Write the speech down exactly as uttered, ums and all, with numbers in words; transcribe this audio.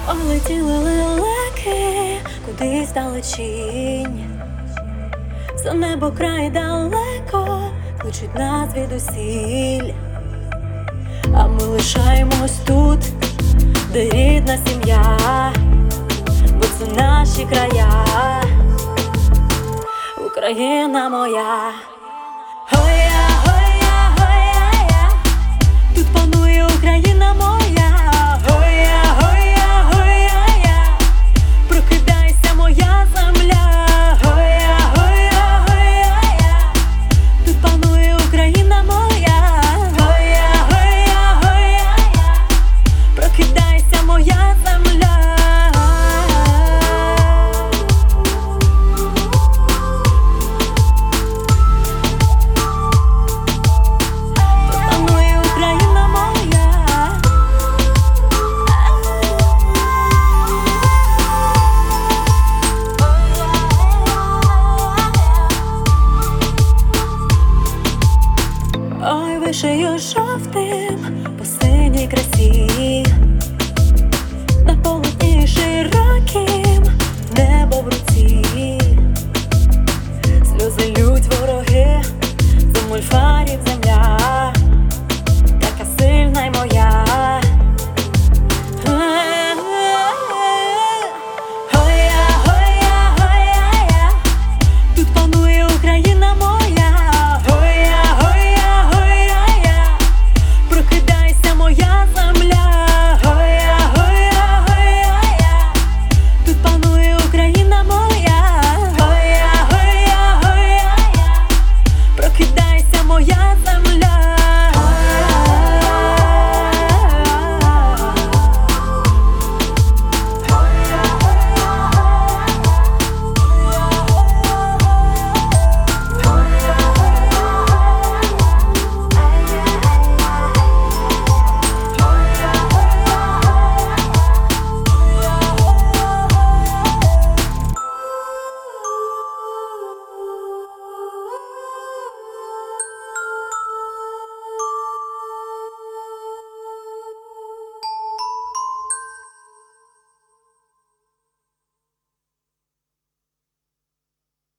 Ой, летіли лелеки кудись далечінь, за небо край далеко кличуть нас звідусіль. А ми лишаємось тут, де рідна сім'я, бо це наші края, Україна моя. Ой-я, ой-я, ой-я-я, тут панує Україна моя. Ой-я, ой-я, ой-я-я, прокидайся, моя земля. Ой-я, ой-я, ой-я-я, тут панує Україна моя. Ой-я, ой-я, ой-я-я, прокидайся, моя земля. Ой, вишию жовтим по синій красі, на полотні широким, небо в руці, сльози лють вороги, за мульфарів.